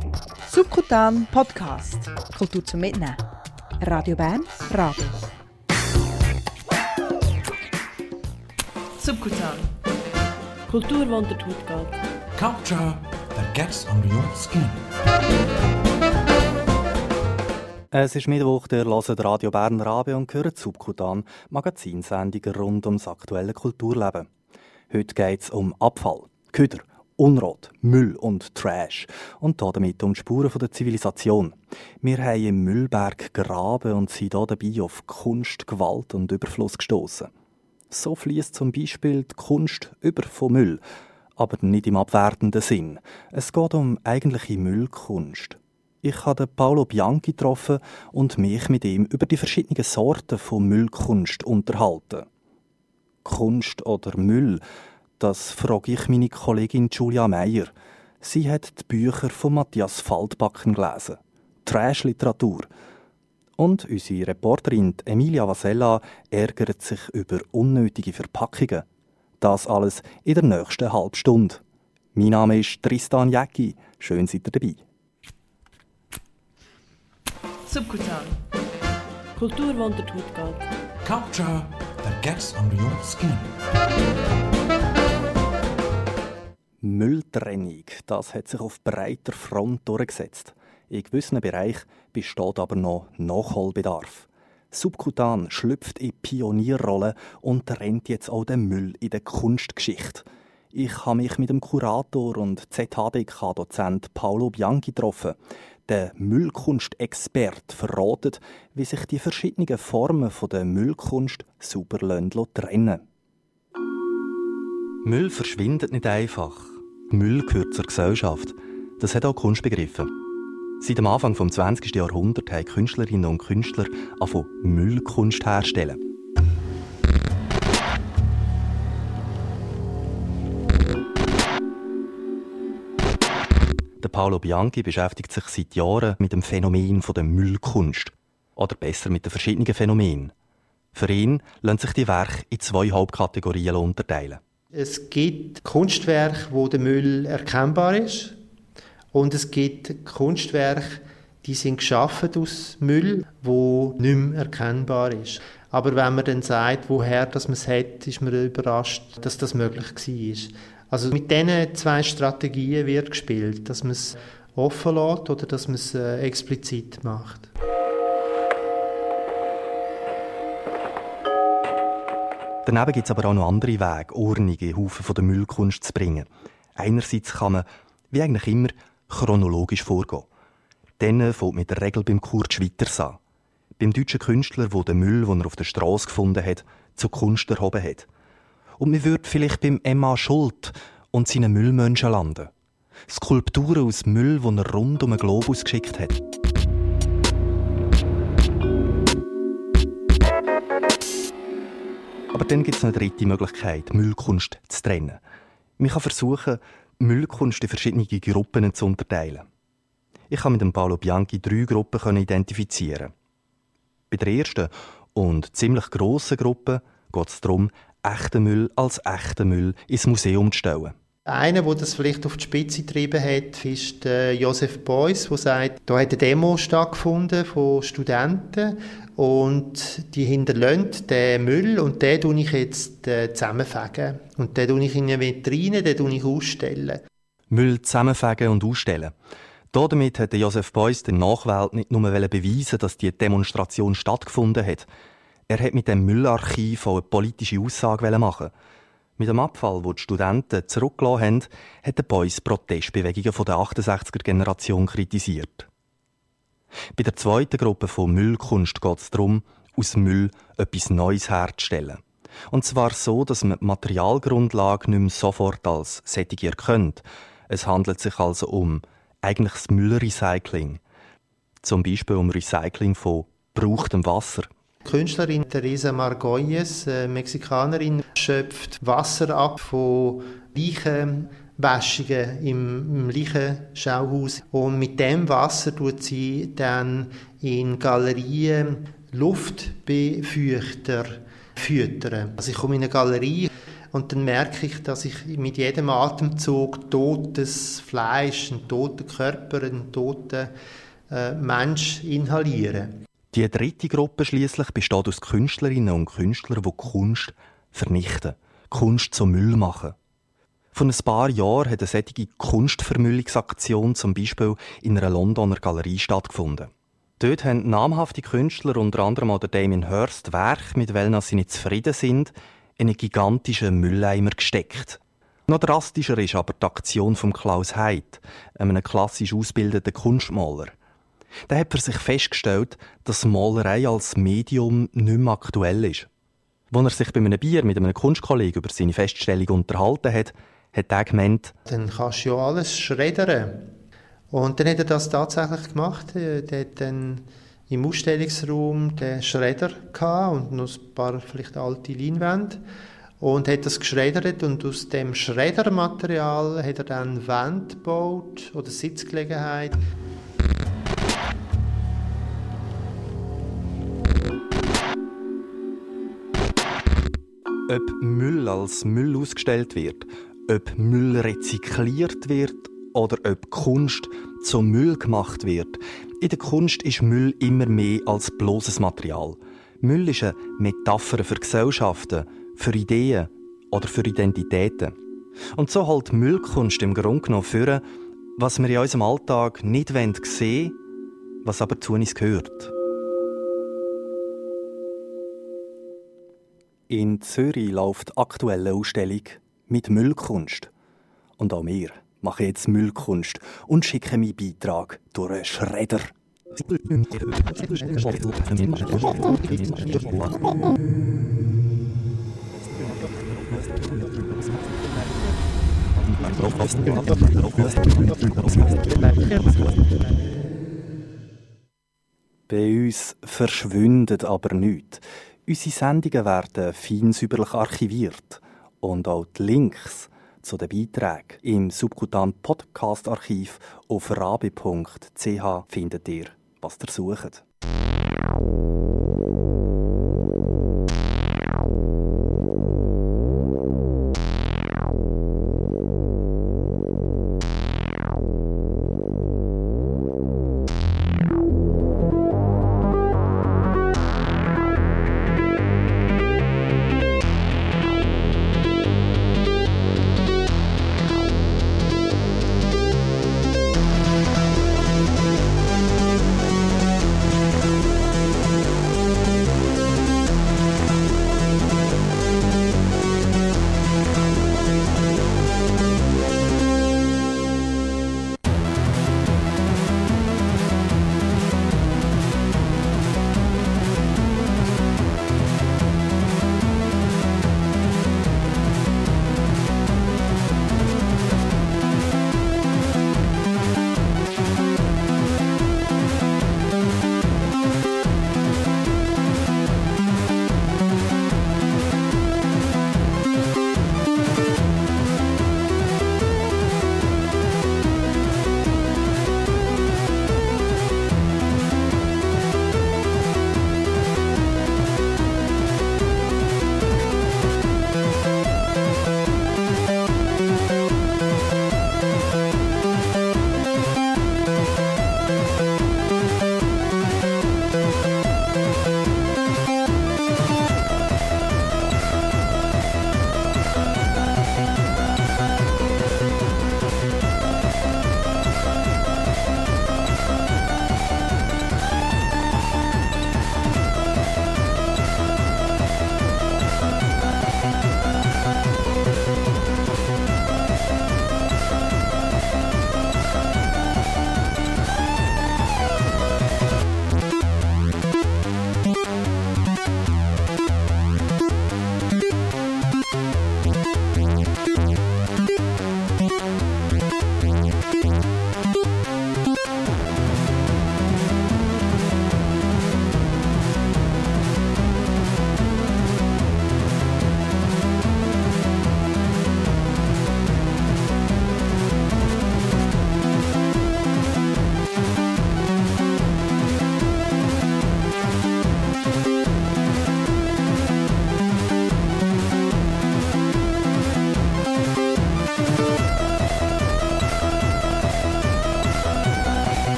Subkutan Podcast. Kultur zum Mitnehmen. Radio Bern, Radio. Subkutan. Kultur, die unter die Haut geht. Culture that gets under your skin. Es ist Mittwoch, ihr hört Radio Bern Radio und hört Subkutan, Magazinsendungen rund ums aktuelle Kulturleben. Heute geht es um Abfall, Köder, Unrat, Müll und Trash und damit um die Spuren der Zivilisation. Wir haben im Müllberg gegraben und sind hier dabei auf Kunst, Gewalt und Überfluss gestoßen. So fließt zum Beispiel die Kunst über von Müll, aber nicht im abwertenden Sinn. Es geht um eigentliche Müllkunst. Ich habe Paolo Bianchi getroffen und mich mit ihm über die verschiedenen Sorten von Müllkunst unterhalten. Kunst oder Müll, das frage ich meine Kollegin Julia Meyer. Sie hat die Bücher von Matthias Feldbacken gelesen. Trash-Literatur. Und unsere Reporterin Emilia Vasella ärgert sich über unnötige Verpackungen. Das alles in der nächsten halben Stunde. Mein Name ist Tristan Jäcki. Schön seid ihr dabei. Subkutan. Kultur, die unter die Haut geht. Culture that gets under your skin. Mülltrennung, das hat sich auf breiter Front durchgesetzt. In gewissen Bereichen besteht aber noch Nachholbedarf. Subkutan schlüpft in Pionierrolle und trennt jetzt auch den Müll in der Kunstgeschichte. Ich habe mich mit dem Kurator und ZHDK-Dozent Paolo Bianchi getroffen. Der Müllkunstexperte verratet, wie sich die verschiedenen Formen der Müllkunst sauber trennen. Müll verschwindet nicht einfach. Müll gehört zur Gesellschaft. Das hat auch die Kunst begriffen. Seit dem Anfang des 20. Jahrhunderts haben Künstlerinnen und Künstler angefangen, Müllkunst herzustellen. Der Paolo Bianchi beschäftigt sich seit Jahren mit dem Phänomen der Müllkunst. Oder besser mit den verschiedenen Phänomenen. Für ihn lassen sich die Werke in zwei Hauptkategorien unterteilen. Es gibt Kunstwerke, wo der Müll erkennbar ist. Und es gibt Kunstwerke, die sind geschaffen aus Müll, wo nicht mehr erkennbar ist. Aber wenn man dann sagt, woher das man es hat, ist man überrascht, dass das möglich war. Also mit diesen zwei Strategien wird gespielt, dass man es offen lässt oder dass man es explizit macht. Daneben gibt es aber auch noch andere Wege, Ordnung in Haufen von der Müllkunst zu bringen. Einerseits kann man, wie eigentlich immer, chronologisch vorgehen. Dann fängt mit der Regel beim Kurt Schwitters an. Beim deutschen Künstler, der den Müll, den er auf der Strasse gefunden hat, zur Kunst erhoben hat. Und man würde vielleicht beim Emma Schult und seinen Müllmenschen landen. Skulpturen aus Müll, die er rund um den Globus geschickt hat. Aber dann gibt es eine dritte Möglichkeit, Müllkunst zu trennen. Man kann versuchen, Müllkunst in verschiedene Gruppen zu unterteilen. Ich kann mit dem Paolo Bianchi 3 Gruppen identifizieren. Bei der ersten und ziemlich grossen Gruppe geht es darum, echten Müll als echten Müll ins Museum zu stellen. Einer, der das vielleicht auf die Spitze getrieben hat, ist Joseph Beuys, der sagt, da hat eine Demo stattgefunden von Studenten und die hinterlassen den Müll und den tue ich jetzt zusammenfegen. Und den tue ich in eine Vitrine, den tue ich ausstellen. Müll zusammenfegen und ausstellen. Damit hat Joseph Beuys der Nachwelt nicht nur beweisen, dass die Demonstration stattgefunden hat. Er hat mit dem Müllarchiv auch eine politische Aussage machen. Mit dem Abfall, den die Studenten zurückgelassen haben, hat der Beuys Protestbewegungen der 68er-Generation kritisiert. Bei der zweiten Gruppe von Müllkunst geht es darum, aus Müll etwas Neues herzustellen. Und zwar so, dass man die Materialgrundlage nicht mehr sofort als solche erkennt. Es handelt sich also um eigentlich das Müllrecycling. Zum Beispiel um Recycling von gebrauchtem Wasser. Die Künstlerin Teresa Margolles, Mexikanerin, schöpft Wasser ab von Leichenwäschungen im Leichenschauhaus. Und mit dem Wasser tut sie dann in Galerien Luftbefeuchter füttern. Also ich komme in eine Galerie Und dann merke ich, dass ich mit jedem Atemzug totes Fleisch, einen toten Körper, einen toten Mensch inhaliere. Die dritte Gruppe schliesslich besteht aus Künstlerinnen und Künstlern, die Kunst vernichten, Kunst zum Müll machen. Vor ein paar Jahren hat eine solche Kunstvermüllungsaktion zum Beispiel in einer Londoner Galerie stattgefunden. Dort haben namhafte Künstler, unter anderem auch der Damien Hirst, Werke, mit welchen sie nicht zufrieden sind, in einen gigantischen Mülleimer gesteckt. Noch drastischer ist aber die Aktion von Klaus Heid, einem klassisch ausgebildeten Kunstmaler. Der hat für sich festgestellt, dass Malerei als Medium nicht mehr aktuell ist. Als er sich bei einem Bier mit einem Kunstkollegen über seine Feststellung unterhalten hat er gemeint, dann kannst du ja alles schreddern. Und dann hat er das tatsächlich gemacht. Er hat dann im Ausstellungsraum den Schredder gehabt und noch ein paar vielleicht alte Leinwände. Und hat das geschreddert und aus dem Schreddermaterial hat er dann Wände gebaut oder Sitzgelegenheit. Ob Müll als Müll ausgestellt wird, ob Müll rezykliert wird oder ob Kunst zum Müll gemacht wird. In der Kunst ist Müll immer mehr als bloßes Material. Müll ist eine Metapher für Gesellschaften, für Ideen oder für Identitäten. Und so hält Müllkunst im Grunde genommen für, was wir in unserem Alltag nicht sehen wollen, was aber zu uns gehört. In Zürich läuft aktuell eine Ausstellung mit Müllkunst. Und auch wir machen jetzt Müllkunst und schicken meinen Beitrag durch einen Schredder. Bei uns verschwindet aber nichts. Unsere Sendungen werden fein säuberlich archiviert. Und auch die Links zu den Beiträgen im Subkutan Podcast Archiv auf rabi.ch findet ihr, was ihr sucht.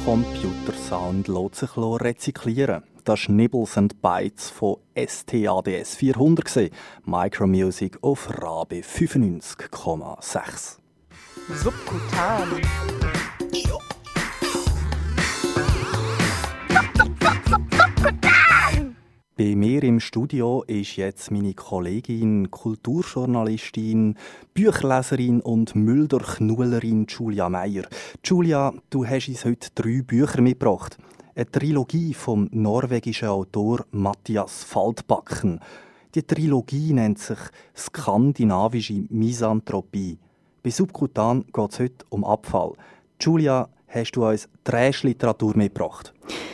Computersound lässt sich rezyklieren. Das war Nibbles and Bytes von STADS 400, Micromusic auf Rabe 95,6. Subkutan. Bei mir im Studio ist jetzt meine Kollegin, Kulturjournalistin, Bücherleserin und Müllderknullerin Julia Meyer. Julia, du hast uns heute 3 Bücher mitgebracht. Eine Trilogie vom norwegischen Autor Mattias Faldbakken. Die Trilogie nennt sich «Skandinavische Misanthropie». Bei Subkutan geht es heute um Abfall. Julia, hast du uns Trash-Literatur mitgebracht?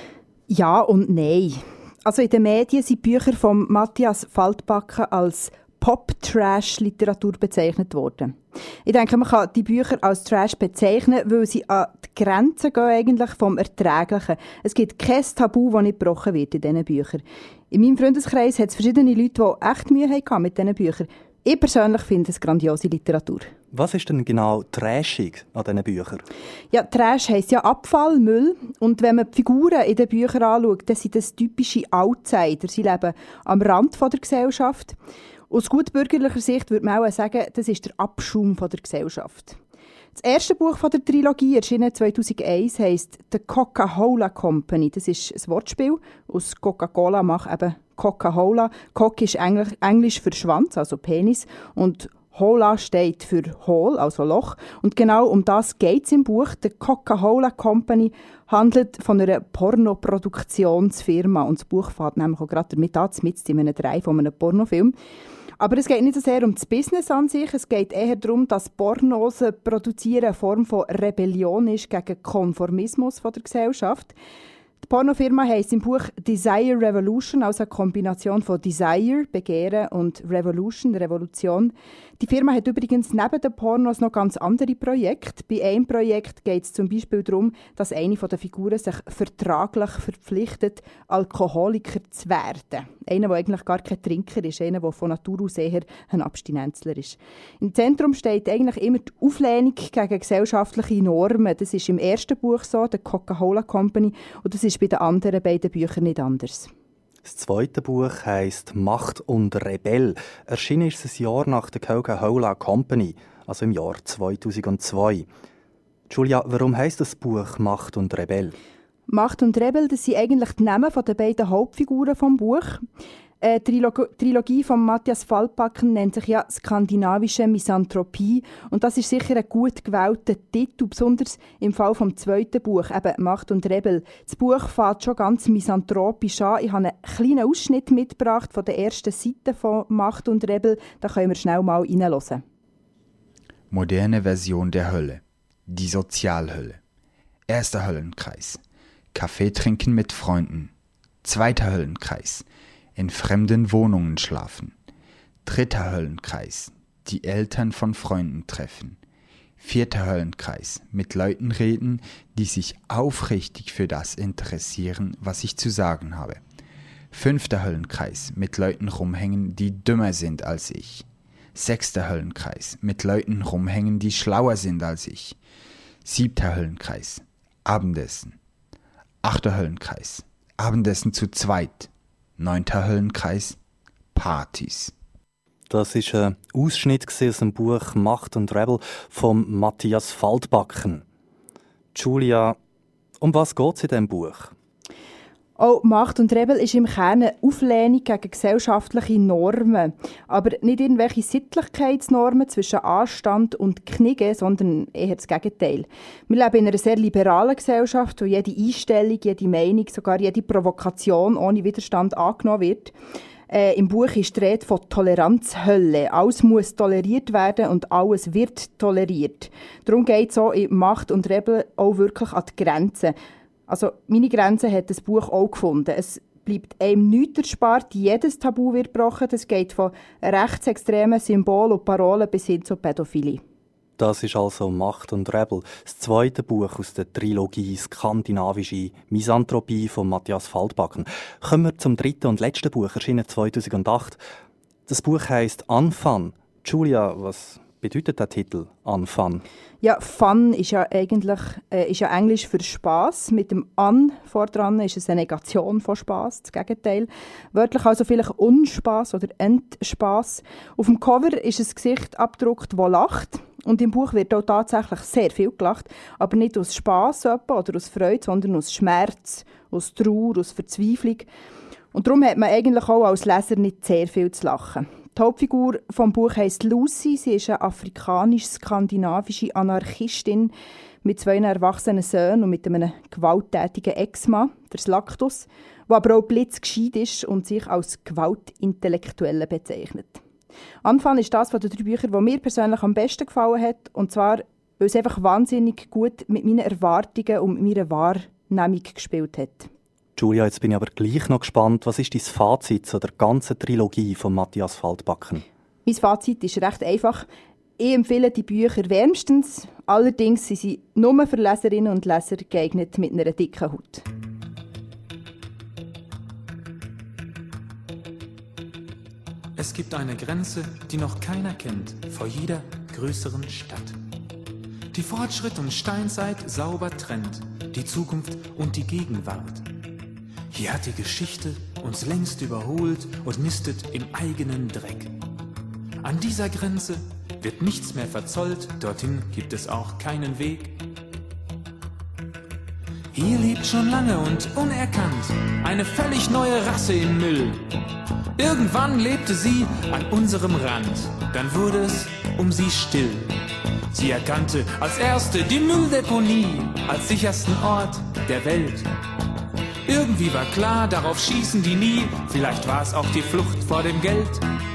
Ja und nein. Also in den Medien sind Bücher von Mattias Faldbakken als Pop-Trash-Literatur bezeichnet worden. Ich denke, man kann die Bücher als Trash bezeichnen, weil sie an die Grenzen gehen eigentlich vom Erträglichen. Es gibt kein Tabu, das nicht gebrochen wird in diesen Büchern. In meinem Freundeskreis hat es verschiedene Leute, die echt Mühe hatten mit diesen Büchern. Ich persönlich finde es grandiose Literatur. Was ist denn genau trashig an diesen Büchern? Ja, Trash heisst ja Abfall, Müll. Und wenn man die Figuren in den Büchern anschaut, dann sind das typische Outsider. Sie leben am Rand der Gesellschaft. Aus gut bürgerlicher Sicht würde man auch sagen, das ist der Abschaum der Gesellschaft. Das erste Buch der Trilogie, erschienen 2001, heisst «The Coca-Cola Company». Das ist ein Wortspiel. Aus Coca-Cola macht eben Coca-Cola. Cock ist Englisch für Schwanz, also Penis. Und Hola steht für Hole, also Loch. Und genau um das geht es im Buch. «The Coca-Cola Company» handelt von einer Pornoproduktionsfirma. Und das Buch fängt nämlich auch gerade damit an, mitten in einem Dreh von einem Pornofilm. Aber es geht nicht so sehr um das Business an sich, es geht eher darum, dass Pornos produzieren eine Form von Rebellion ist gegen Konformismus der Gesellschaft. Die Pornofirma heisst im Buch Desire Revolution, also eine Kombination von Desire, Begehren, und Revolution, Revolution. Die Firma hat übrigens neben den Pornos noch ganz andere Projekte. Bei einem Projekt geht es zum Beispiel darum, dass eine der Figuren sich vertraglich verpflichtet, Alkoholiker zu werden. Einer, der eigentlich gar kein Trinker ist, einer, der von Natur aus eher ein Abstinenzler ist. Im Zentrum steht eigentlich immer die Auflehnung gegen gesellschaftliche Normen. Das ist im ersten Buch so, der Coca-Cola Company, und das ist bei den anderen beiden Büchern nicht anders. Das zweite Buch heisst «Macht und Rebell». Erschienen ist es ein Jahr nach der Coca-Cola Company, also im Jahr 2002. Julia, warum heisst das Buch «Macht und Rebell»? «Macht und Rebell», das sind eigentlich die Namen der beiden Hauptfiguren des Buches. Die Trilogie von Mattias Faldbakken nennt sich ja «Skandinavische Misanthropie». Und das ist sicher ein gut gewählter Titel, besonders im Fall vom zweiten Buch, eben «Macht und Rebell». Das Buch fängt schon ganz misanthropisch an. Ich habe einen kleinen Ausschnitt mitgebracht von der ersten Seite von «Macht und Rebell». Da können wir schnell mal reinhören. Moderne Version der Hölle. Die Sozialhölle. Erster Höllenkreis. Kaffee trinken mit Freunden. Zweiter Höllenkreis. In fremden Wohnungen schlafen. Dritter Höllenkreis. Die Eltern von Freunden treffen. Vierter Höllenkreis. Mit Leuten reden, die sich aufrichtig für das interessieren, was ich zu sagen habe. Fünfter Höllenkreis. Mit Leuten rumhängen, die dümmer sind als ich. Sechster Höllenkreis. Mit Leuten rumhängen, die schlauer sind als ich. Siebter Höllenkreis. Abendessen. Achter Höllenkreis. Abendessen zu zweit. 9. Höllenkreis, Partys. Das war ein Ausschnitt aus dem Buch «Macht und Rebell» von Mattias Faldbakken. Julia, um was geht es in diesem Buch? Auch «Macht und Rebell» ist im Kern eine Auflehnung gegen gesellschaftliche Normen. Aber nicht irgendwelche Sittlichkeitsnormen zwischen Anstand und Knigge, sondern eher das Gegenteil. Wir leben in einer sehr liberalen Gesellschaft, wo jede Einstellung, jede Meinung, sogar jede Provokation ohne Widerstand angenommen wird. Im Buch ist die Rede von Toleranzhölle. Alles muss toleriert werden und alles wird toleriert. Darum geht es auch in «Macht und Rebell» auch wirklich an die Grenzen. Also meine Grenze hat das Buch auch gefunden. Es bleibt einem nichts erspart, jedes Tabu wird gebrochen. Das geht von rechtsextremen Symbolen und Parolen bis hin zur Pädophilie. Das ist also «Macht und Rebell», das zweite Buch aus der Trilogie «Skandinavische Misanthropie» von Mattias Faldbakken. Kommen wir zum dritten und letzten Buch, erschienen 2008. Das Buch heisst «Anfang». Julia, was bedeutet der Titel «Unfun»? Ja, Fun ist ja eigentlich Englisch für Spass. Mit dem «un» vordran ist es eine Negation von Spass, das Gegenteil. Wörtlich also vielleicht Unspass oder Entspass. Auf dem Cover ist ein Gesicht abgedruckt, das lacht. Und im Buch wird auch tatsächlich sehr viel gelacht, aber nicht aus Spass oder aus Freude, sondern aus Schmerz, aus Trauer, aus Verzweiflung. Und darum hat man eigentlich auch als Leser nicht sehr viel zu lachen. Die Hauptfigur des Buches heisst Lucy. Sie ist eine afrikanisch-skandinavische Anarchistin mit 2 erwachsenen Söhnen und mit einem gewalttätigen Ex-Mann, der Slaktus, der aber auch blitzgescheit ist und sich als Gewaltintellektuelle bezeichnet. «Unfun» ist das von den 3 Büchern, das mir persönlich am besten gefallen hat. Und zwar, weil es einfach wahnsinnig gut mit meinen Erwartungen und mit meiner Wahrnehmung gespielt hat. Julia, jetzt bin ich aber gleich noch gespannt. Was ist dein Fazit zu der ganzen Trilogie von Matthias Faltbacken? Mein Fazit ist recht einfach. Ich empfehle die Bücher wärmstens. Allerdings sind sie nur für Leserinnen und Leser geeignet mit einer dicken Haut. Es gibt eine Grenze, die noch keiner kennt, vor jeder größeren Stadt. Die Fortschritt und Steinzeit sauber trennt, die Zukunft und die Gegenwart. Hier hat die Geschichte uns längst überholt und nistet im eigenen Dreck. An dieser Grenze wird nichts mehr verzollt, dorthin gibt es auch keinen Weg. Hier lebt schon lange und unerkannt eine völlig neue Rasse im Müll. Irgendwann lebte sie an unserem Rand, dann wurde es um sie still. Sie erkannte als erste die Mülldeponie als sichersten Ort der Welt. Irgendwie war klar, darauf schießen die nie, vielleicht war es auch die Flucht vor dem Geld.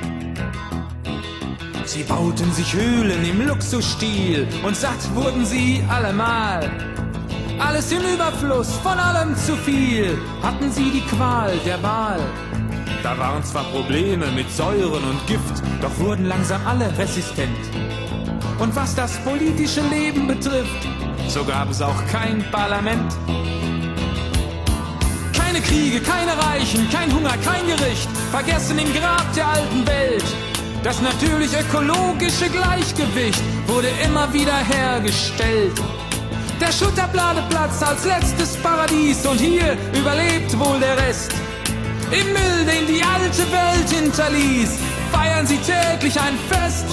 Sie bauten sich Höhlen im Luxusstil und satt wurden sie allemal. Alles im Überfluss, von allem zu viel, hatten sie die Qual der Wahl. Da waren zwar Probleme mit Säuren und Gift, doch wurden langsam alle resistent. Und was das politische Leben betrifft, so gab es auch kein Parlament. Keine Kriege, keine Reichen, kein Hunger, kein Gericht, vergessen im Grab der alten Welt. Das natürlich ökologische Gleichgewicht wurde immer wieder hergestellt. Der Schutterbladeplatz als letztes Paradies und hier überlebt wohl der Rest. Im Müll, den die alte Welt hinterließ, feiern sie täglich ein Fest.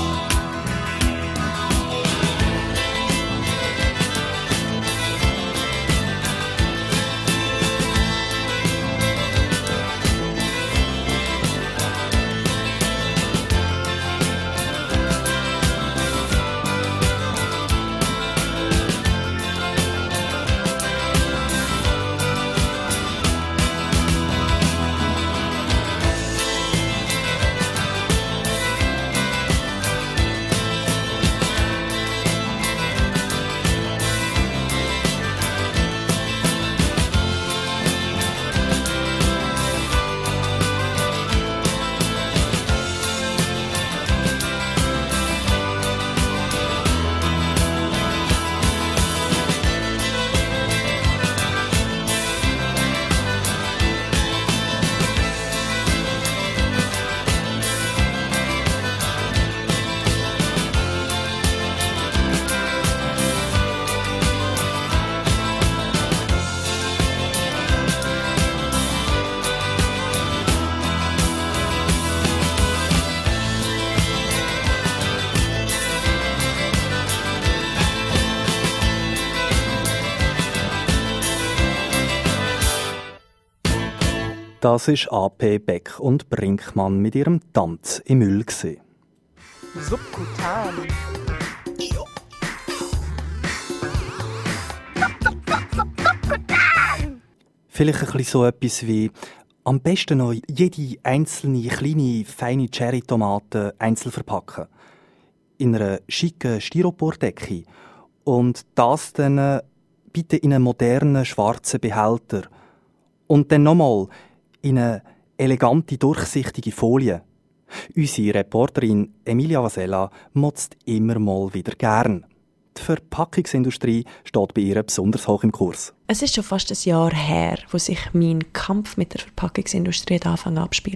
Das war A.P. Beck und Brinkmann mit ihrem Tanz im Müll. Subkutan. Vielleicht ein bisschen so etwas wie am besten noch jede einzelne kleine, feine Cherry-Tomate einzeln verpacken. In einer schicken Styropordecke. Und das dann bitte in einen modernen, schwarzen Behälter. Und dann nochmal in eine elegante, durchsichtige Folie. Unsere Reporterin Emilia Vasella motzt immer mal wieder gern. Die Verpackungsindustrie steht bei ihr besonders hoch im Kurs. Es ist schon fast ein Jahr her, wo sich mein Kampf mit der Verpackungsindustrie anfing abspielen.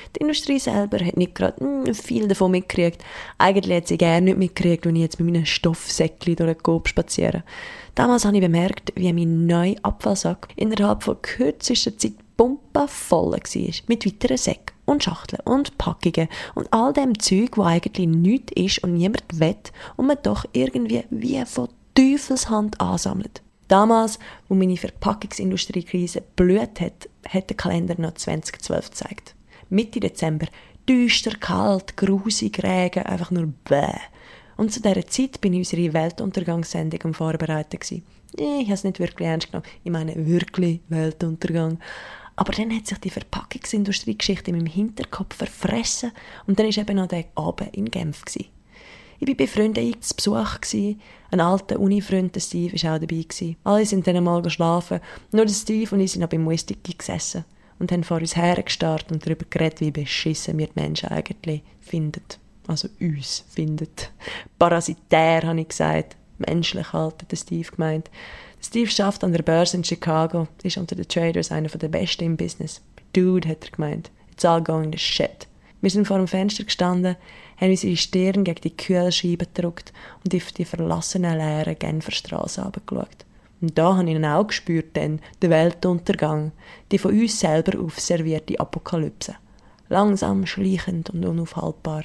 Die Industrie selber hat nicht gerade viel davon mitgekriegt. Eigentlich hat sie gerne nicht mitgekriegt, wenn ich jetzt mit meinen Stoffsäckchen durch den Coop spaziere. Damals habe ich bemerkt, wie mein neuer Abfallsack innerhalb von kürzester Zeit pumpenvoll war. Mit weiteren Säcken und Schachteln und Packungen und all dem Zeug, wo eigentlich nichts ist und niemand will und man doch irgendwie wie von Teufelshand ansammelt. Damals, wo meine Verpackungsindustriekrise blüht hat, hat der Kalender noch 2012 gezeigt. Mitte Dezember, düster, kalt, grusig, Regen, einfach nur bäh. Und zu dieser Zeit bin ich unsere Weltuntergangssendung am Vorbereiten gewesen. Ich habe es nicht wirklich ernst genommen. Ich meine wirklich Weltuntergang. Aber dann hat sich die Verpackungsindustrie-Geschichte in meinem Hinterkopf verfressen und dann war eben noch der Abend in Genf gewesen. Ich war bei Freunden zu Besuch. Ein alter Uni-Freund, der Steve, war auch dabei. Alle sind dann einmal geschlafen. Nur der Steve und ich sind noch beim Whisky gesessen und haben vor uns hergestarrt und darüber geredet, wie beschissen wir die Menschen eigentlich finden. Also uns finden. Parasitär, habe ich gesagt. Menschlich halt, hat der Steve gemeint. Der Steve arbeitet an der Börse in Chicago, ist unter den Traders einer der Besten im Business. Dude, hat er gemeint. It's all going to shit. Wir sind vor dem Fenster gestanden, haben unsere Stirn gegen die Kühlscheibe gedrückt und auf die verlassenen, leeren Genfer Strasse herabgeschaut. Und da habe ich ihn auch gespürt, den Weltuntergang, die von uns selber aufservierte Apokalypse. Langsam, schleichend und unaufhaltbar.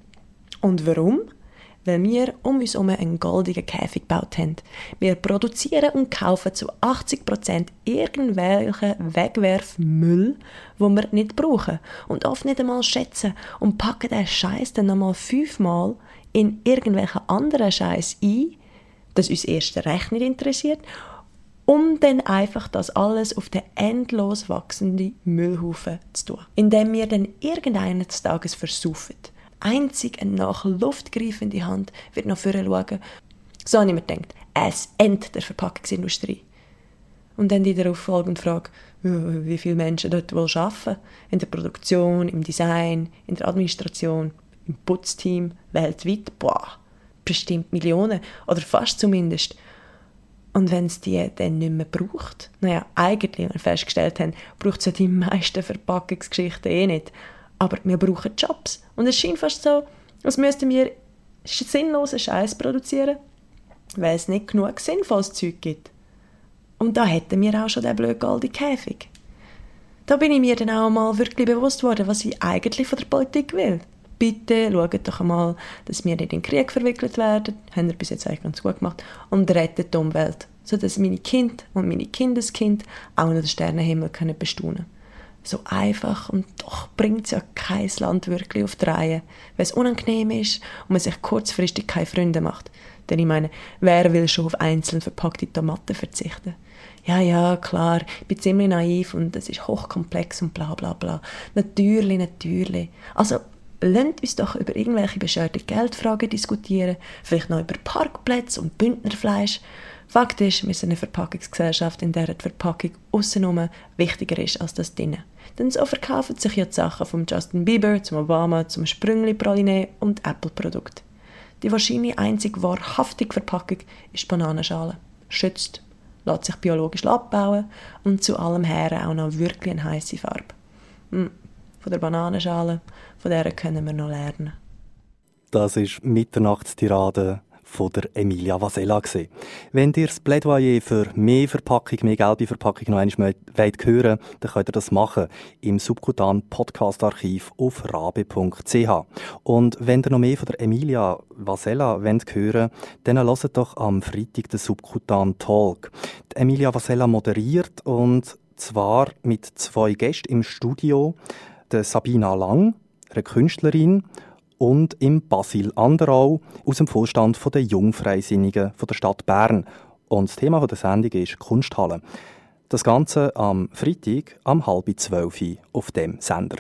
Und warum? Weil wir um uns herum einen goldigen Käfig gebaut haben. Wir produzieren und kaufen zu 80% irgendwelchen Wegwerfmüll, den wir nicht brauchen und oft nicht einmal schätzen und packen den Scheiß dann nochmal 5-mal in irgendwelchen anderen Scheiß ein, das uns erst recht nicht interessiert, um dann einfach das alles auf den endlos wachsenden Müllhaufen zu tun. Indem wir dann irgendeines Tages versaufen. Einzig eine nach Luft greifende Hand wird noch vorher schauen. So habe ich mir gedacht, es Ende der Verpackungsindustrie. Und dann die darauf folgende Frage, wie viele Menschen dort wohl arbeiten? In der Produktion, im Design, in der Administration, im Putzteam, weltweit? Boah, bestimmt Millionen. Oder fast zumindest. Und wenn es die dann nicht mehr braucht? Naja, eigentlich, wenn wir festgestellt haben, braucht es ja die meisten Verpackungsgeschichten eh nicht. Aber wir brauchen Jobs. Und es scheint fast so, als müssten wir sinnlosen Scheiß produzieren, weil es nicht genug sinnvolles Zeug gibt. Und da hätten wir auch schon den blöden goldenen Käfig. Da bin ich mir dann auch mal wirklich bewusst worden, was ich eigentlich von der Politik will. Bitte schaut doch einmal, dass wir nicht in den Krieg verwickelt werden, haben wir bis jetzt eigentlich ganz gut gemacht, und rettet die Umwelt, sodass meine Kinder und meine Kindeskinder auch noch den Sternenhimmel bestaunen können. So einfach, und doch bringt es ja kein Land wirklich auf die Reihe, weil es unangenehm ist und man sich kurzfristig keine Freunde macht. Denn ich meine, wer will schon auf einzeln verpackte Tomaten verzichten? Ja, klar, ich bin ziemlich naiv und es ist hochkomplex und bla bla bla. Natürlich. Also, lasst uns doch über irgendwelche bescheuerte Geldfragen diskutieren, vielleicht noch über Parkplätze und Bündnerfleisch. Fakt ist, wir sind eine Verpackungsgesellschaft, in der die Verpackung aussenrum wichtiger ist als das drinnen. Denn so verkaufen sich ja die Sachen vom Justin Bieber, zum Obama, zum Sprüngli-Praline und Apple-Produkt. Die wahrscheinlich einzig wahrhaftige Verpackung ist die Bananenschale. Schützt, lässt sich biologisch abbauen und zu allem her auch noch wirklich eine heisse Farbe. Von der Bananenschale, von der können wir noch lernen. Das ist Mitternachtstirade von der Emilia Vasella gewesen. Wenn ihr das Plädoyer für mehr Verpackung, mehr gelbe Verpackung noch einmal wollt hören, dann könnt ihr das machen im Subkutan Podcast Archiv auf rabe.ch. Und wenn ihr noch mehr von der Emilia Vasella wollt hören, dann hört doch am Freitag den Subkutan Talk. Die Emilia Vasella moderiert, und zwar mit 2 Gästen im Studio, der Sabina Lang, eine Künstlerin, und im Basil Anderau aus dem Vorstand der Jungfreisinnigen der Stadt Bern. Und das Thema der Sendung ist Kunsthalle. Das Ganze am Freitag um 11:30 auf dem Sender.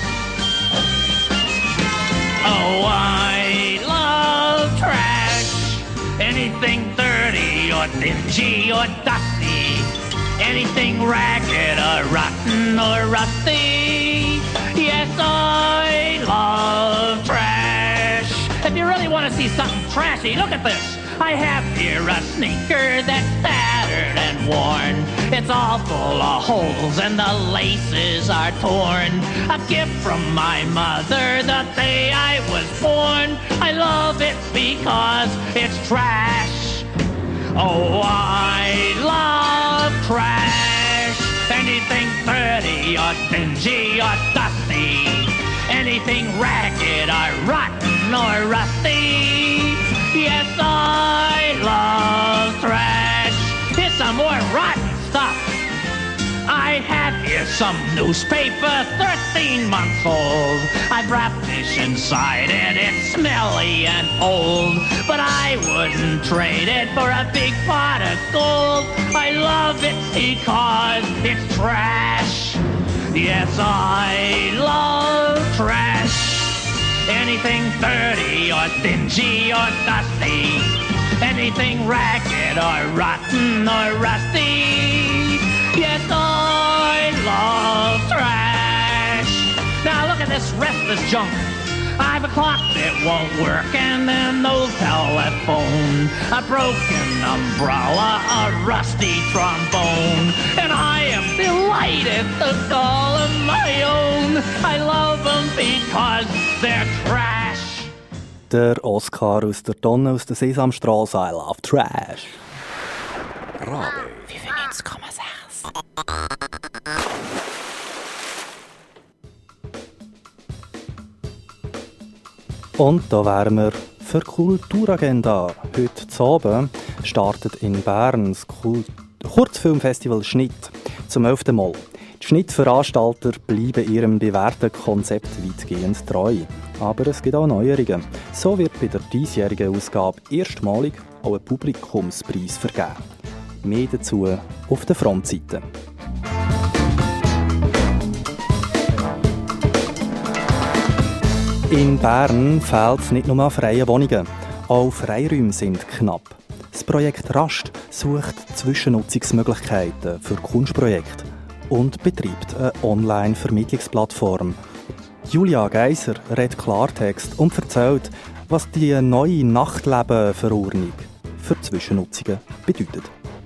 Oh, I love trash. Anything dirty or dingy or dusty. Anything ragged or rotten or rusty. Yes, I love trash. If you really want to see something trashy, look at this. I have here a sneaker that's tattered and worn. It's all full of holes and the laces are torn. A gift from my mother the day I was born. I love it because it's trash. Oh, I love trash. Anything dirty or dingy or dusty. Anything ragged or rotten or rusty. Yes, I love trash. Here's some more rotten stuff. I have here some newspaper, 13 months old. I've wrapped this inside and it's smelly and old. But I wouldn't trade it for a big pot of gold. I love it because it's trash. Yes, I love trash. Anything dirty or dingy or dusty. Anything ragged or rotten or rusty. Yes, I love trash. Now look at this restless junk. I've a clock that won't work and an old telephone, a broken umbrella, a rusty trombone, and I am delighted to call them my own. I love them because they're trash. Der Oscar aus der Tonne aus der Sesamstraße, I love trash. Radio 95,6. Und da wären wir für die Kulturagenda. Heute Abend startet in Bern das Kurzfilmfestival Schnitt zum 11. Mal. Die Schnittveranstalter bleiben ihrem bewährten Konzept weitgehend treu. Aber es gibt auch Neuerungen. So wird bei der diesjährigen Ausgabe erstmalig auch ein Publikumspreis vergeben. Mehr dazu auf der Frontseite. In Bern fehlt es nicht nur an freien Wohnungen, auch Freiräume sind knapp. Das Projekt Rast sucht Zwischennutzungsmöglichkeiten für Kunstprojekte und betreibt eine Online-Vermittlungsplattform. Julia Geiser redet Klartext und erzählt, was die neue Nachtlebenverordnung für Zwischennutzungen bedeutet.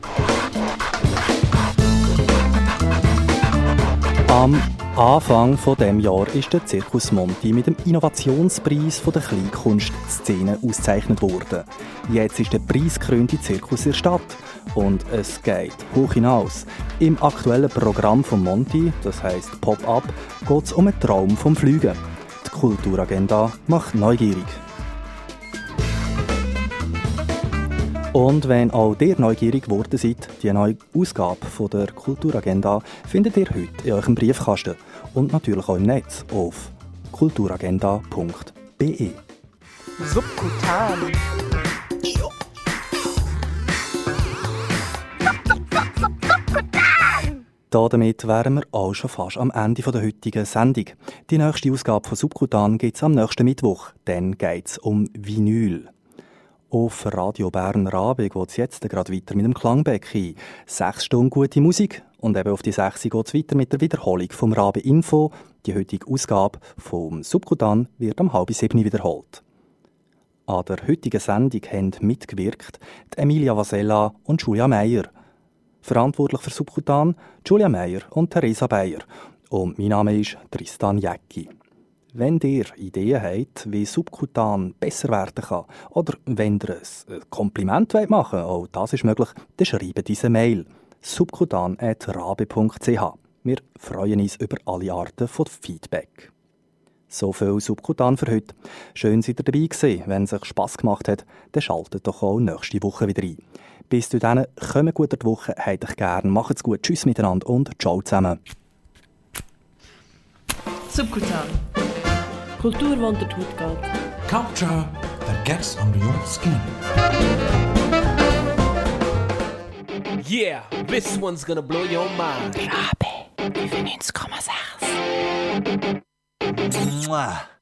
Am Anfang dieses Jahr ist der Circus Monti mit dem Innovationspreis der Kleinkunstszene ausgezeichnet worden. Jetzt ist der preisgekrönte Zirkus in der Stadt und es geht hoch hinaus. Im aktuellen Programm von Monti, das heisst Pop-Up, geht es um einen Traum vom Fliegen. Die Kulturagenda macht neugierig. Und wenn auch ihr neugierig geworden seid, die neue Ausgabe von der Kulturagenda findet ihr heute in eurem Briefkasten und natürlich auch im Netz auf kulturagenda.be. Subkutan. Damit wären wir auch schon fast am Ende der heutigen Sendung. Die nächste Ausgabe von Subkutan gibt es am nächsten Mittwoch. Dann geht es um Vinyl. Auf Radio Bern Rabe geht es jetzt gerade weiter mit dem Klangbecken. 6 Stunden gute Musik und eben auf die 6 geht es weiter mit der Wiederholung vom Rabe Info. Die heutige Ausgabe vom Subkutan wird um 6:30 wiederholt. An der heutigen Sendung haben mitgewirkt die Emilia Vasella und Julia Meyer. Verantwortlich für Subkutan Julia Meyer und Theresa Beyer. Und mein Name ist Tristan Jäcki. Wenn ihr Ideen habt, wie Subkutan besser werden kann, oder wenn ihr ein Kompliment machen wollt, auch das ist möglich, dann schreibt diese Mail subkutan@rabe.ch. Wir freuen uns über alle Arten von Feedback. So viel Subkutan für heute. Schön, seid ihr dabei gewesen. Wenn es euch Spass gemacht hat, dann schaltet doch auch nächste Woche wieder ein. Bis dahin, kommt gut durch die Woche, habt euch gern, macht's gut, tschüss miteinander und ciao zusammen. Subkutan. Kultur, die unter die Haut geht. Culture that gets under your skin. Yeah, this one's gonna blow your mind. Rabe 95,6.